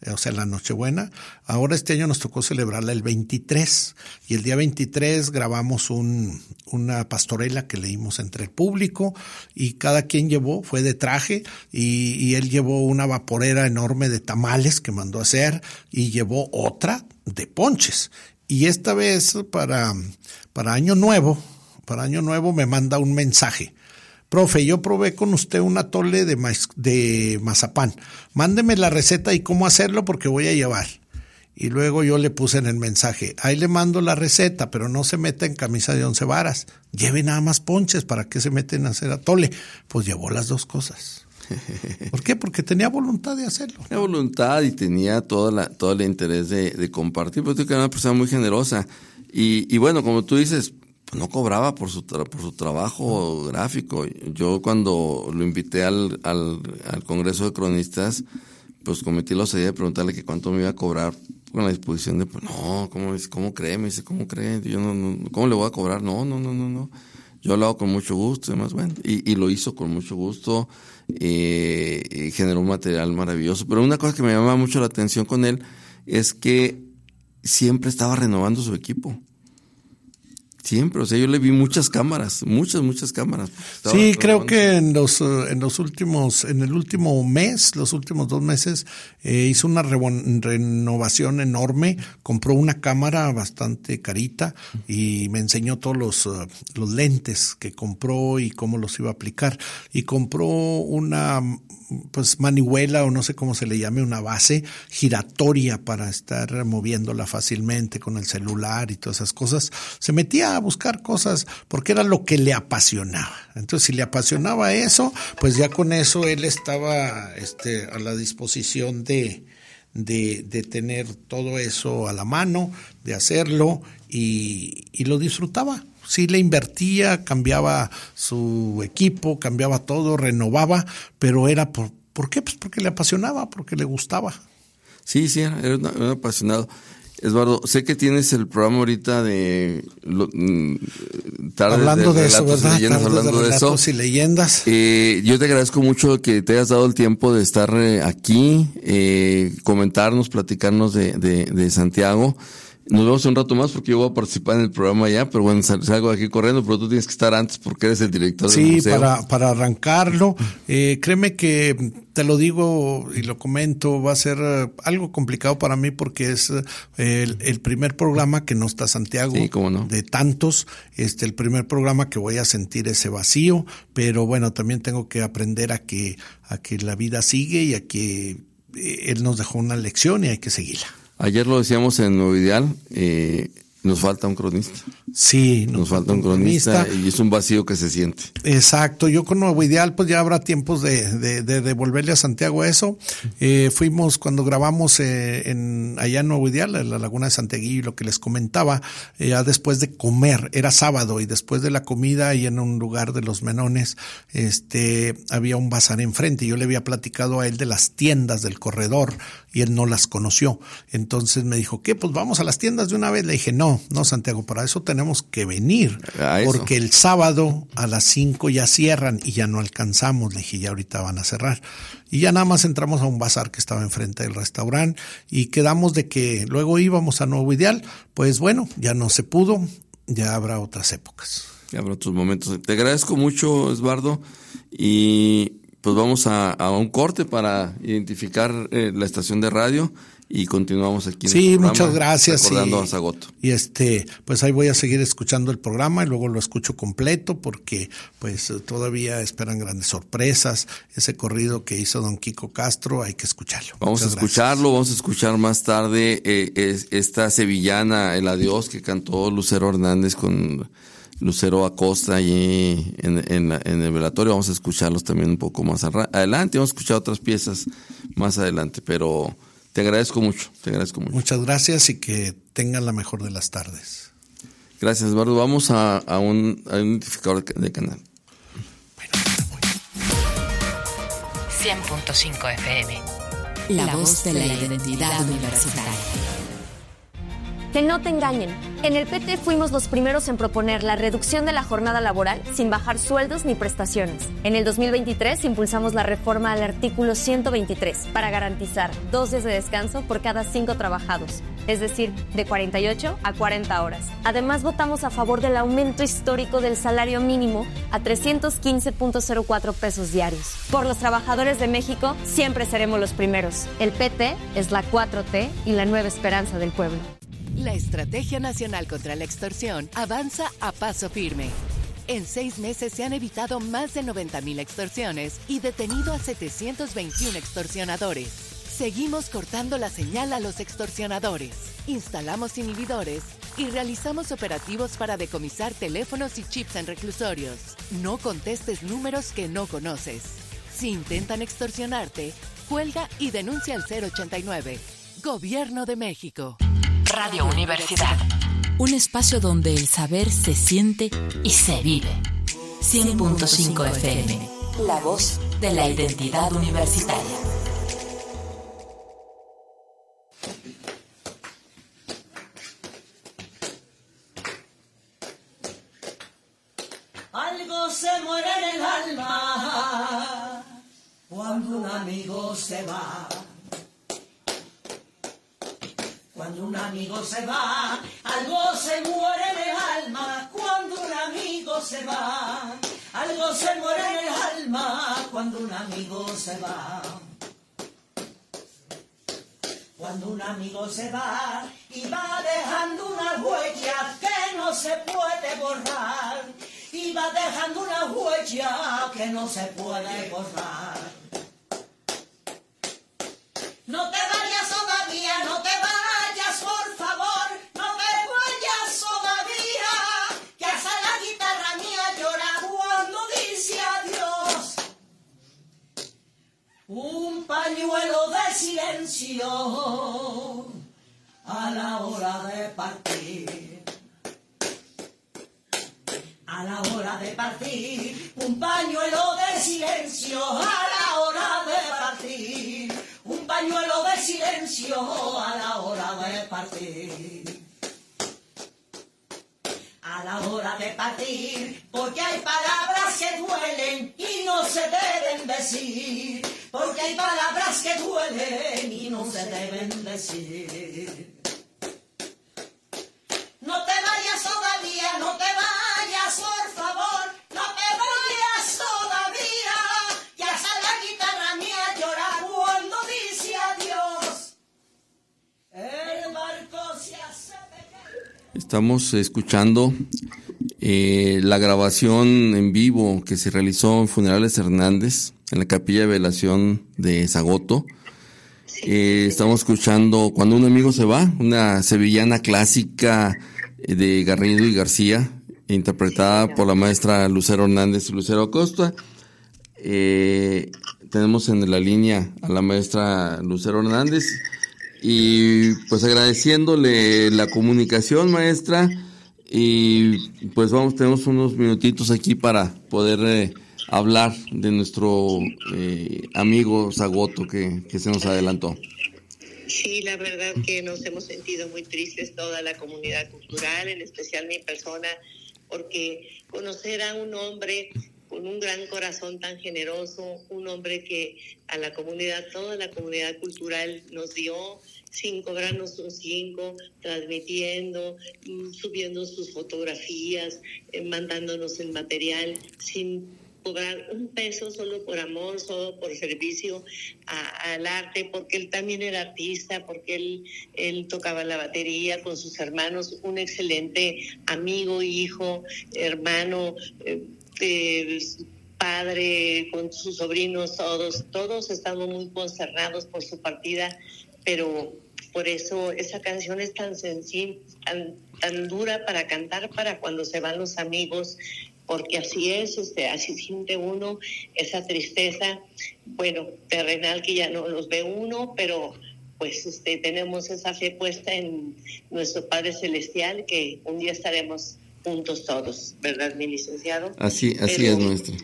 o sea, la Nochebuena. Ahora este año nos tocó celebrarla el veintitrés y el día veintitrés grabamos un, una pastorela que leímos entre el público y cada quien llevó, fue de traje y, y él llevó una vaporera enorme de tamales que mandó a hacer y llevó otra de ponches. Y esta vez para, para Año Nuevo, para Año Nuevo me manda un mensaje. Profe, yo probé con usted un atole de, maiz, de mazapán. Mándeme la receta y cómo hacerlo porque voy a llevar. Y luego yo le puse en el mensaje, ahí le mando la receta, pero no se meta en camisa de once varas. Lleve nada más ponches, ¿para qué se meten a hacer atole? Pues llevó las dos cosas. ¿Por qué? Porque tenía voluntad de hacerlo. Tenía voluntad y tenía toda la, todo el interés de, de compartir, porque era una persona muy generosa. Y, y bueno, como tú dices, no cobraba por su tra- por su trabajo gráfico. Yo cuando lo invité al, al, al Congreso de Cronistas, pues cometí la osadía de preguntarle que cuánto me iba a cobrar con la disposición de, pues no, ¿cómo, cómo cree? Me dice, ¿cómo cree? Yo no, no, ¿cómo le voy a cobrar? No, no, no, no, no. Yo lo hago con mucho gusto, además, bueno, y, y lo hizo con mucho gusto, eh, y generó un material maravilloso. Pero una cosa que me llama mucho la atención con él es que siempre estaba renovando su equipo. Siempre, o sea, yo le vi muchas cámaras, muchas, muchas cámaras. Estaba sí, creo que en los en los últimos, en el último mes, los últimos dos meses, eh, hizo una re- renovación enorme, compró una cámara bastante carita y me enseñó todos los, uh, los lentes que compró y cómo los iba a aplicar. Y compró una, pues, manihuela o no sé cómo se le llame, una base giratoria para estar moviéndola fácilmente con el celular y todas esas cosas. Se metía a buscar cosas porque era lo que le apasionaba. Entonces, si le apasionaba eso, pues ya con eso él estaba este, a la disposición de, de, de tener todo eso a la mano, de hacerlo y, y lo disfrutaba. Sí le invertía, cambiaba su equipo, cambiaba todo, renovaba, pero era por, ¿por qué? Pues porque le apasionaba, porque le gustaba. Sí, sí, era un, un apasionado. Eduardo, sé que tienes el programa ahorita de lo, tardes hablando de, de eso, relatos ¿verdad? y leyendas, Tardes hablando de de relatos eso. y leyendas. Eh, yo te agradezco mucho que te hayas dado el tiempo de estar eh, aquí, eh, comentarnos, platicarnos de, de, de Santiago. Nos vemos un rato más porque yo voy a participar en el programa ya, pero bueno, salgo de aquí corriendo, pero tú tienes que estar antes porque eres el director del sí, museo. Sí, para, para arrancarlo. Eh, créeme que te lo digo y lo comento, va a ser uh, algo complicado para mí porque es uh, el, el primer programa que no está Santiago, sí, cómo no, de tantos, este, el primer programa que voy a sentir ese vacío, pero bueno, también tengo que aprender a que, a que la vida sigue y a que eh, él nos dejó una lección y hay que seguirla. Ayer lo decíamos en Nuevo Ideal, eh, nos falta un cronista. Sí, nos, nos falta un cronista, cronista y es un vacío que se siente. Exacto, yo con Nuevo Ideal pues ya habrá tiempos de, de, de devolverle a Santiago eso. Eh, fuimos cuando grabamos eh, en allá en Nuevo Ideal, en la Laguna de Santiaguillo, lo que les comentaba, eh, ya después de comer, era sábado y después de la comida y en un lugar de los Menones, este, había un bazar enfrente. Yo le había platicado a él de las tiendas del corredor y él no las conoció. Entonces me dijo, ¿qué? Pues vamos a las tiendas de una vez. Le dije, no, no Santiago, para eso tenemos que venir, porque el sábado a las cinco ya cierran y ya no alcanzamos. Le dije, ya ahorita van a cerrar. Y ya nada más entramos a un bazar que estaba enfrente del restaurante y quedamos de que luego íbamos a Nuevo Ideal. Pues bueno, ya no se pudo, ya habrá otras épocas. Ya habrá otros momentos. Te agradezco mucho, Eduardo, y pues vamos a, a un corte para identificar eh, la estación de radio y continuamos aquí. Sí, en el programa, muchas gracias. Recordando y, a Zagoto. Y este, pues ahí voy a seguir escuchando el programa y luego lo escucho completo porque pues todavía esperan grandes sorpresas. Ese corrido que hizo don Kiko Castro, hay que escucharlo. Vamos muchas a escucharlo, gracias. Vamos a escuchar más tarde eh, es, esta sevillana, El Adiós, que cantó Lucero Hernández con Lucero Acosta allí en, en, en el velatorio. Vamos a escucharlos también un poco más adelante. Vamos a escuchar otras piezas más adelante, pero te agradezco mucho, te agradezco mucho. Muchas gracias y que tengan la mejor de las tardes. Gracias, Eduardo. Vamos a, a, un, a un identificador de canal. cien punto cinco F M. La voz de la identidad universitaria. Que no te engañen. En el P T fuimos los primeros en proponer la reducción de la jornada laboral sin bajar sueldos ni prestaciones. En el dos mil veintitrés impulsamos la reforma al artículo ciento veintitrés para garantizar dos días de descanso por cada cinco trabajados, es decir, de cuarenta y ocho a cuarenta horas. Además, votamos a favor del aumento histórico del salario mínimo a trescientos quince punto cero cuatro pesos diarios. Por los trabajadores de México, siempre seremos los primeros. El P T es la cuatro T y la nueva esperanza del pueblo. La Estrategia Nacional contra la Extorsión avanza a paso firme. En seis meses se han evitado más de noventa mil extorsiones y detenido a setecientos veintiuno extorsionadores. Seguimos cortando la señal a los extorsionadores. Instalamos inhibidores y realizamos operativos para decomisar teléfonos y chips en reclusorios. No contestes números que no conoces. Si intentan extorsionarte, cuelga y denuncia al cero ochenta y nueve. Gobierno de México. Radio Universidad. Un espacio donde el saber se siente y se vive. cien punto cinco F M. La voz de la identidad universitaria. Algo se muere en el alma cuando un amigo se va. Cuando un amigo se va, algo se muere en el alma. Cuando un amigo se va, algo se muere en el alma. Cuando un amigo se va. Cuando un amigo se va y va dejando una huella que no se puede borrar. Y va dejando una huella que no se puede borrar. No te vayas todavía, no te vayas, por favor, no te vayas todavía, que hasta la guitarra mía llora cuando dice adiós. Un pañuelo de silencio a la hora de partir. A la hora de partir, un pañuelo de silencio a la hora de partir. Un pañuelo de silencio a la hora de partir. A la hora de partir, porque hay palabras que duelen y no se deben decir. Porque hay palabras que duelen y no se deben decir. No te vayas todavía, no te vayas, por favor, no te vayas todavía, que hasta la guitarra mía llora cuando dice adiós. El barco se hace pequeño. Estamos escuchando eh, la grabación en vivo que se realizó en Funerales Hernández, en la capilla de velación de Zagoto. Eh, estamos escuchando Cuando un amigo se va, una sevillana clásica de Garrido y García, interpretada por la maestra Lucero Hernández y Lucero Acosta. Eh, tenemos en la línea a la maestra Lucero Hernández y pues agradeciéndole la comunicación, maestra, y pues vamos, tenemos unos minutitos aquí para poder eh, hablar de nuestro eh, amigo Zagoto que, que se nos adelantó. Sí, la verdad que nos hemos sentido muy tristes toda la comunidad cultural, en especial mi persona, porque conocer a un hombre con un gran corazón tan generoso, un hombre que a la comunidad, toda la comunidad cultural nos dio sin cobrarnos un cinco, transmitiendo, subiendo sus fotografías, eh, mandándonos el material sin cobrar un peso, solo por amor, solo por servicio a, al arte, porque él también era artista, porque él, él tocaba la batería con sus hermanos, un excelente amigo, hijo, hermano, eh, eh, padre, con sus sobrinos, todos, todos estamos muy consternados por su partida, pero por eso esa canción es tan sencilla, tan, tan dura para cantar para cuando se van los amigos, porque así es, este, así siente uno esa tristeza, bueno, terrenal que ya no los ve uno, pero pues este, tenemos esa fe puesta en nuestro Padre Celestial, que un día estaremos juntos todos, ¿verdad, mi licenciado? Así, así pero, es, maestra.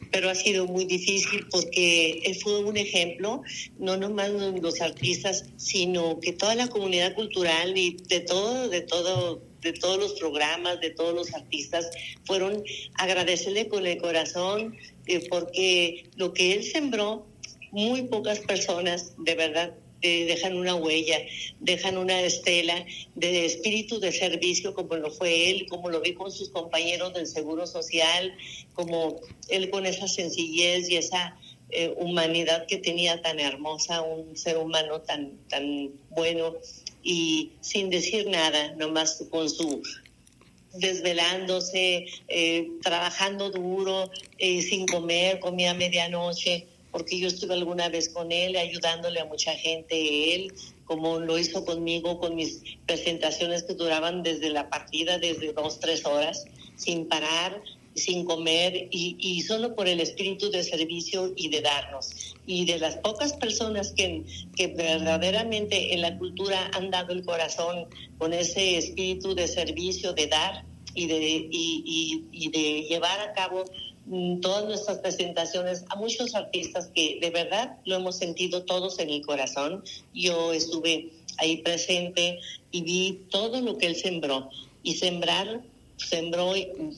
pero ha sido muy difícil porque él fue un ejemplo, no nomás los artistas, sino que toda la comunidad cultural y de todo, de todo, de todos los programas, de todos los artistas, fueron agradecerle con el corazón, eh, porque lo que él sembró, muy pocas personas, de verdad, Eh, dejan una huella, dejan una estela de espíritu de servicio como lo fue él, como lo vi con sus compañeros del Seguro Social, como él con esa sencillez y esa eh, humanidad que tenía tan hermosa, un ser humano tan, tan bueno y sin decir nada, nomás con su desvelándose, eh, trabajando duro, eh, sin comer, comía a medianoche, porque yo estuve alguna vez con él, ayudándole a mucha gente, él, como lo hizo conmigo, con mis presentaciones que duraban desde la partida, desde dos, tres horas, sin parar, sin comer, y, y solo por el espíritu de servicio y de darnos. Y de las pocas personas que, que verdaderamente en la cultura han dado el corazón con ese espíritu de servicio, de dar y de, y, y, y de llevar a cabo todas nuestras presentaciones, a muchos artistas que de verdad lo hemos sentido todos en el corazón. Yo estuve ahí presente y vi todo lo que él sembró, y sembrar, sembró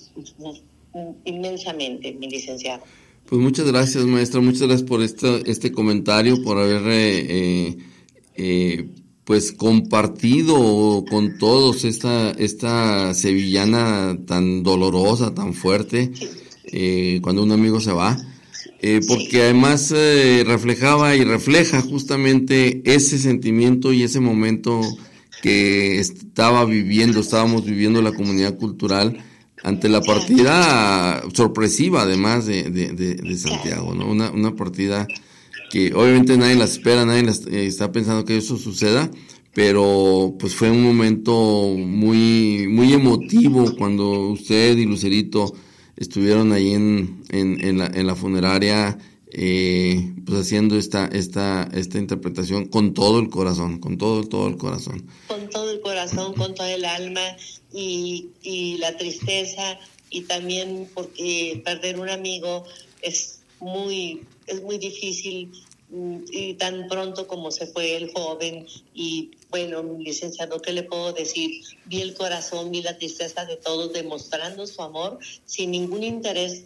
inmensamente, mi licenciado. Pues muchas gracias, maestra, muchas gracias por este, este comentario, por haber eh, eh, pues compartido con todos esta, esta sevillana tan dolorosa, tan fuerte. Sí. Eh, cuando un amigo se va, eh, porque sí. además eh, reflejaba y refleja justamente ese sentimiento y ese momento que estaba viviendo, estábamos viviendo la comunidad cultural ante la partida sorpresiva, además de, de, de, de Santiago, ¿no? Una, una partida que obviamente nadie la espera, nadie la, eh, está pensando que eso suceda, pero pues fue un momento muy, muy emotivo cuando usted y Lucerito estuvieron ahí en, en, en, la, en la funeraria, eh, pues haciendo esta, esta, esta interpretación con todo el corazón, con todo, todo el corazón. Con todo el corazón, con todo el alma y, y la tristeza, y también porque perder un amigo es muy, es muy difícil, y tan pronto como se fue el joven. Y bueno, licenciado, ¿qué le puedo decir? Vi el corazón, vi la tristeza de todos demostrando su amor sin ningún interés.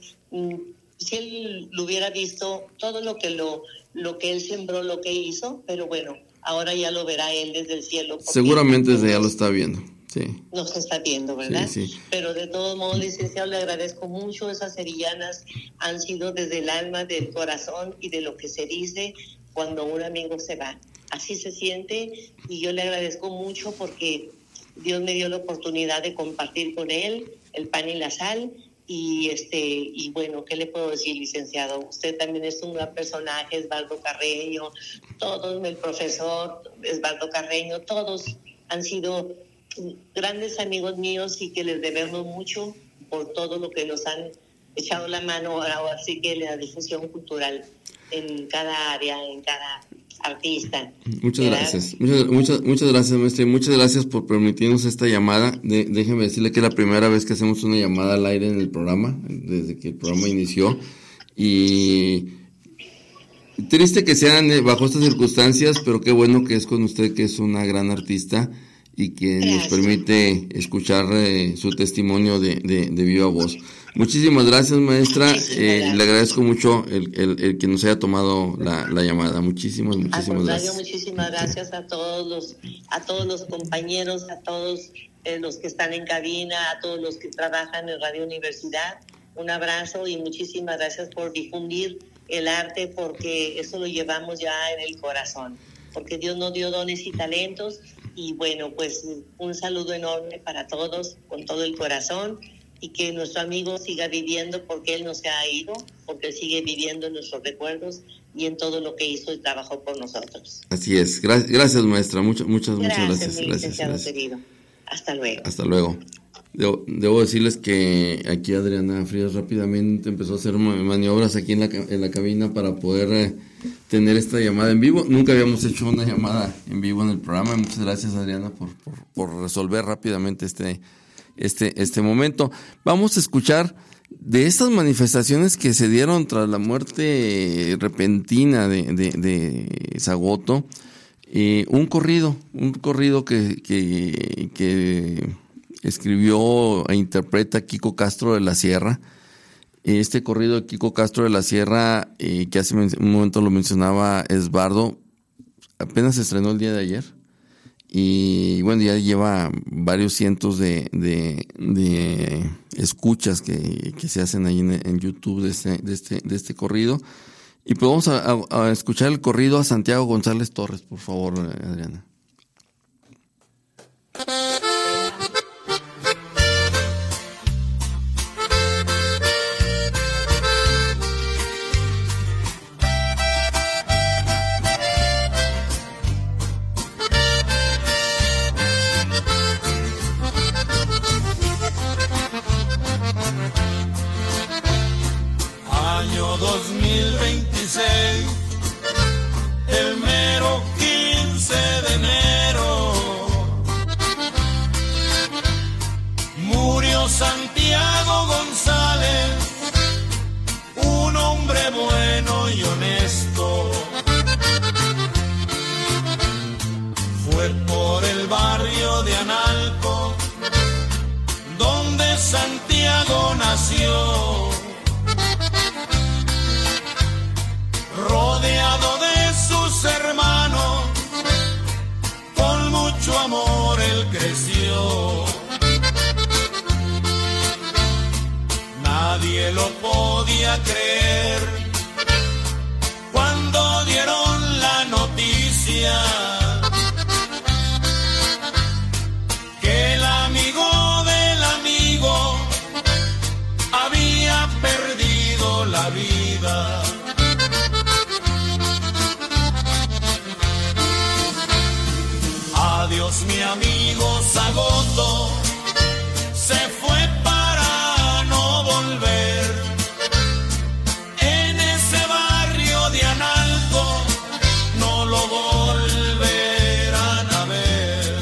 Si él lo hubiera visto, todo lo que lo, lo que él sembró, lo que hizo, pero bueno, ahora ya lo verá él desde el cielo. Seguramente desde ya lo está viendo. Sí. Nos está viendo, ¿verdad? Sí, sí. Pero de todos modos, licenciado, le agradezco mucho. Esas sevillanas han sido desde el alma, del corazón y de lo que se dice cuando un amigo se va. Así se siente, y yo le agradezco mucho porque Dios me dio la oportunidad de compartir con él el pan y la sal. Y este y bueno, ¿qué le puedo decir, licenciado? Usted también es un gran personaje, Esbaldo Carreño, todos, el profesor Esbaldo Carreño, todos han sido grandes amigos míos y que les debemos mucho por todo lo que nos han echado la mano, así que la difusión cultural en cada área, en cada artista. Muchas ¿verdad? gracias, muchas, muchas, muchas gracias, maestra, y muchas gracias por permitirnos esta llamada. De, déjeme decirle que es la primera vez que hacemos una llamada al aire en el programa, desde que el programa inició, y triste que sean bajo estas circunstancias, pero qué bueno que es con usted, que es una gran artista y que gracias. Nos permite escuchar eh, su testimonio de, de, de viva voz. Muchísimas gracias, maestra. Muchísimas eh, gracias. Le agradezco mucho el, el, el que nos haya tomado la, la llamada. Muchísimas, muchísimas Al contrario, gracias. Muchísimas gracias a todos los, a todos los compañeros, a todos eh, los que están en cabina, a todos los que trabajan en Radio Universidad. Un abrazo y muchísimas gracias por difundir el arte, porque eso lo llevamos ya en el corazón, porque Dios nos dio dones y talentos. Y bueno, pues un saludo enorme para todos, con todo el corazón, y que nuestro amigo siga viviendo, porque él no se ha ido, porque él sigue viviendo en nuestros recuerdos y en todo lo que hizo y trabajó por nosotros. Así es. Gracias, gracias maestra. Muchas, muchas, gracias, muchas gracias. Mi gracias, gracias. Querido. Hasta luego. Hasta luego. Debo, debo decirles que aquí Adriana Frías rápidamente empezó a hacer maniobras aquí en la, en la cabina para poder eh, tener esta llamada en vivo. Nunca habíamos hecho una llamada en vivo en el programa. Muchas gracias, Adriana, por, por, por resolver rápidamente este este, este momento. Vamos a escuchar de estas manifestaciones que se dieron tras la muerte repentina de, de, de Zagoto, eh, un corrido, un corrido que, que, que escribió e interpreta Kiko Castro de la Sierra. Este corrido de Kiko Castro de la Sierra, eh, que hace un momento lo mencionaba Esbardo, apenas se estrenó el día de ayer. Y bueno, ya lleva varios cientos de, de, de escuchas que, que se hacen ahí en, en YouTube de este, de este, de este corrido. Y pues vamos a, a, a escuchar el corrido a Santiago González Torres, por favor, Adriana. El mero quince de enero murió Santiago González, un hombre bueno y honesto. Fue por el barrio de Analco donde Santiago nació, rodeado de sus hermanos, con mucho amor él creció. Nadie lo podía creer cuando dieron la noticia que el amigo del amigo había perdido la vida. Adiós mi amigo Zagoto, se fue para no volver. En ese barrio de Analco no lo volverán a ver.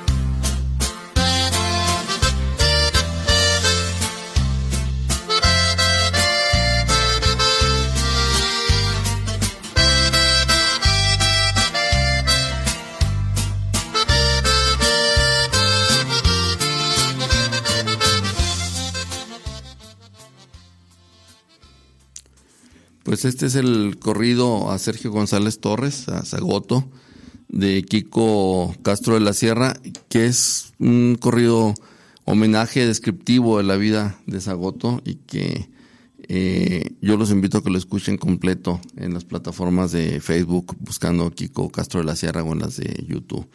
Pues este es el corrido a Sergio González Torres, a Zagoto, de Kiko Castro de la Sierra, que es un corrido homenaje descriptivo de la vida de Zagoto y que eh, yo los invito a que lo escuchen completo en las plataformas de Facebook, buscando Kiko Castro de la Sierra o en las de YouTube.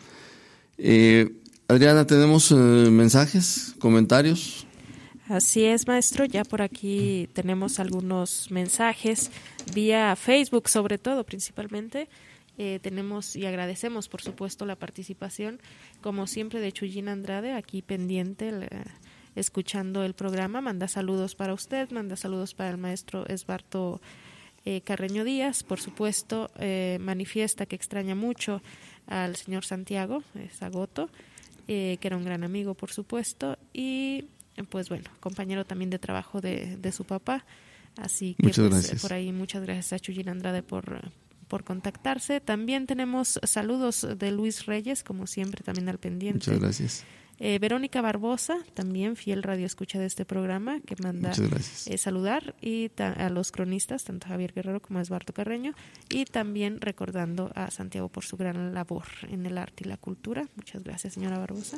Eh, Adriana, ¿tenemos eh, mensajes, comentarios? Así es, maestro, ya por aquí tenemos algunos mensajes vía Facebook, sobre todo, principalmente. Eh, tenemos y agradecemos, por supuesto, la participación, como siempre, de Chuyina Andrade, aquí pendiente, le, escuchando el programa. Manda saludos para usted, manda saludos para el maestro Esbardo eh, Carreño Díaz, por supuesto, eh, manifiesta que extraña mucho al señor Santiago eh, Zagoto, eh, que era un gran amigo, por supuesto, y pues bueno, compañero también de trabajo de, de su papá, así que muchas pues, gracias. Por ahí muchas gracias a Chuyina Andrade por, por contactarse. También tenemos saludos de Luis Reyes, como siempre, también al pendiente. Muchas gracias. Eh, Verónica Barbosa, también fiel radioescucha de este programa, que manda eh, saludar y ta- a los cronistas, tanto Javier Guerrero como a Esbardo Carreño, y también recordando a Santiago por su gran labor en el arte y la cultura. Muchas gracias, señora Barbosa.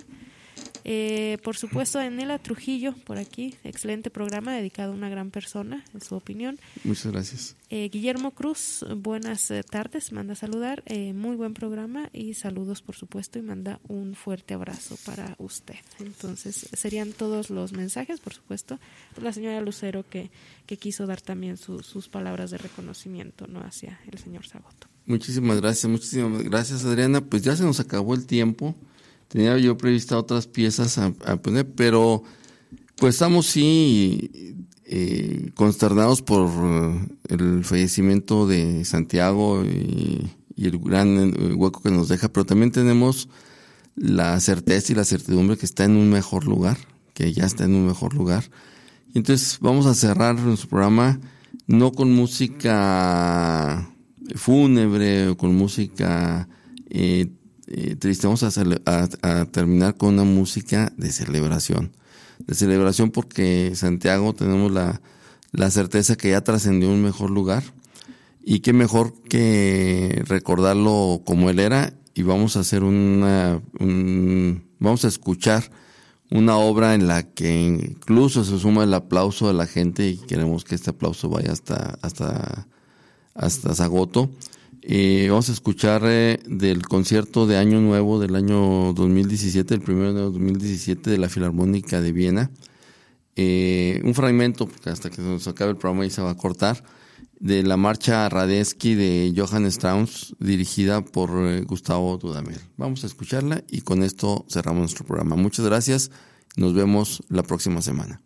Eh, por supuesto, Enela Trujillo, por aquí, excelente programa dedicado a una gran persona, en su opinión. Muchas gracias. Eh, Guillermo Cruz, buenas eh, tardes, manda a saludar, eh, muy buen programa y saludos, por supuesto, y manda un fuerte abrazo para usted. Entonces, serían todos los mensajes, por supuesto, la señora Lucero que, que quiso dar también su, sus palabras de reconocimiento, ¿no?, hacia el señor Zagoto. Muchísimas gracias, muchísimas gracias, Adriana. Pues ya se nos acabó el tiempo. Tenía yo prevista otras piezas a, a poner, pero pues estamos sí eh, consternados por uh, el fallecimiento de Santiago y, y el gran hueco que nos deja, pero también tenemos la certeza y la certidumbre que está en un mejor lugar, que ya está en un mejor lugar. Y entonces vamos a cerrar nuestro programa no con música fúnebre o con música eh, eh, triste, vamos a, a, a terminar con una música de celebración. De celebración porque Santiago tenemos la, la certeza que ya trascendió un mejor lugar, y qué mejor que recordarlo como él era. Y vamos a hacer una, un, vamos a escuchar una obra en la que incluso se suma el aplauso de la gente, y queremos que este aplauso vaya hasta hasta hasta Zagoto. Eh, vamos a escuchar eh, del concierto de Año Nuevo del año dos mil diecisiete, el primero de dos mil diecisiete, de la Filarmónica de Viena. Eh, un fragmento, porque hasta que nos acabe el programa y se va a cortar, de la marcha Radetzky de Johann Strauss, dirigida por eh, Gustavo Dudamel. Vamos a escucharla y con esto cerramos nuestro programa. Muchas gracias, nos vemos la próxima semana.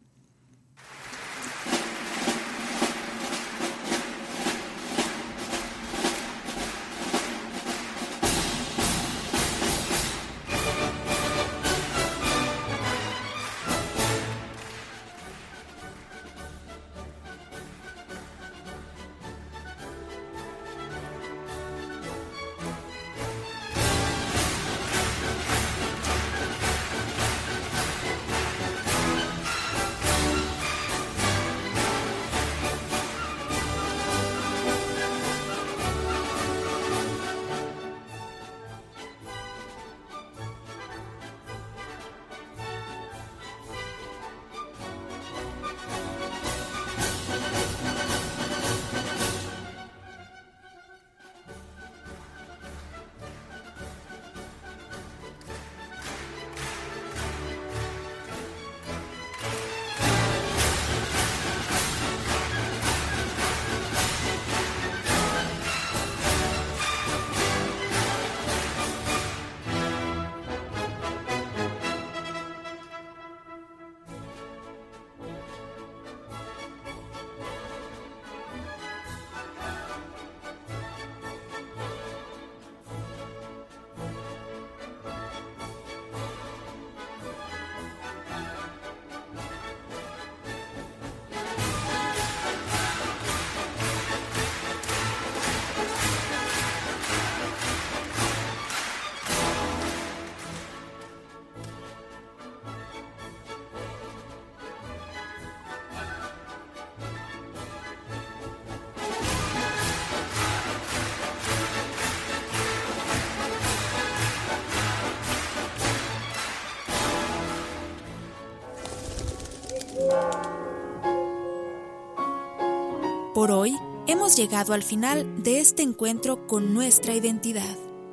Por hoy, hemos llegado al final de este encuentro con nuestra identidad.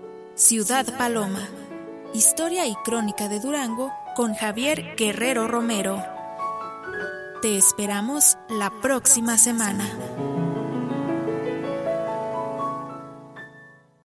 Ciudad Paloma, historia y crónica de Durango con Javier Guerrero Romero. Te esperamos la próxima semana.